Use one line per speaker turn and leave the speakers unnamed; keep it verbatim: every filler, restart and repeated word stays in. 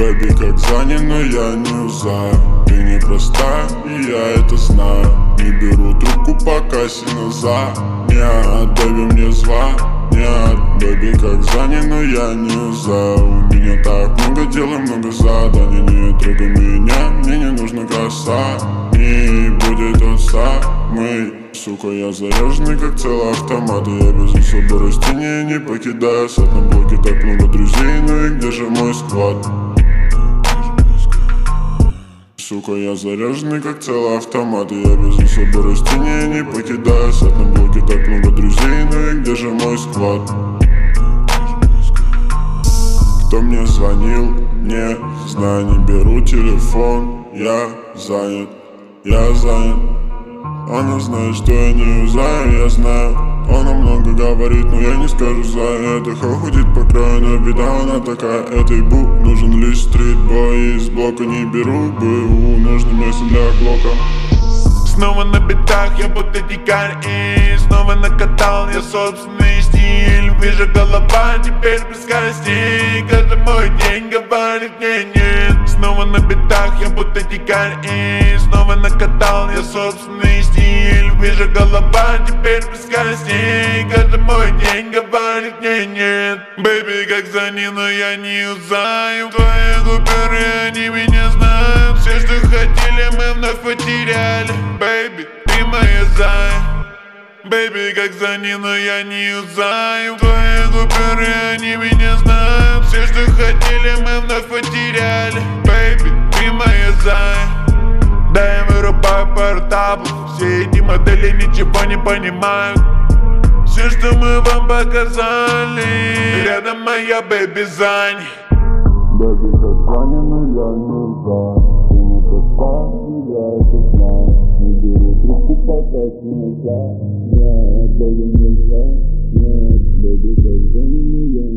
Бэби, как занят, но я не узнаю. Ты непростая, и я это знаю. Не беру трубку, пока сильно занят. Бэби, мне звонят. Бэби, как занят, но я не узнаю. У меня так много дел и много заданий. Не трогай меня, мне не нужно краса. Не будет он самый. Сука, я заряженный, как целый автомат. И я везу с собой растения, не покидая сад. На блоке так много друзей, ну и где же мой сквад? Сука, я заряженный, как целый автомат. И я везу с собой растения, не покидая сад. На блоке так много друзей, ну и где же мой сквад? Кто мне звонил? Не знаю, не беру телефон. Я занят, я занят. Она знает, что я не юзаю, я знаю. Она много говорит, но я не скажу за это. Ходит по краю, но беда она такая. Этой бу нужен лишь стритбой. Из блока не беру БУ, нужно место для глока.
Снова на битах, я будто дикарь. И снова накатал я собственный стиль. Вижу голова, теперь без костей. Каждый мой день говорит мне нет. Снова на битах, я будто дикарь. И снова накатал я собственный стиль. Вижу голова, теперь без костей. Каждый мой день говорит мне нет. Бэби, как за ним, но я не юзаю. Твои гуперы, они меня знают. Все, что хотели, мы вновь потеряли. Бэби, ты моя зая. Бэби, как за ним, но я не юзаю. Твои гуперы, они меня знают. Все, что хотели, мы вновь потеряли. Бэби, ты моя зая. Да, я вырубаю портабл. Все эти модели ничего не понимают. Все, что мы вам показали, рядом моя бэби Зани.
Бэби, как Зани, но я не знаю. Ты не проспал, и я это знаю. Не беру трубку, пока сильно занят. Бэби, мне звонят. Бэби, как Зани, но я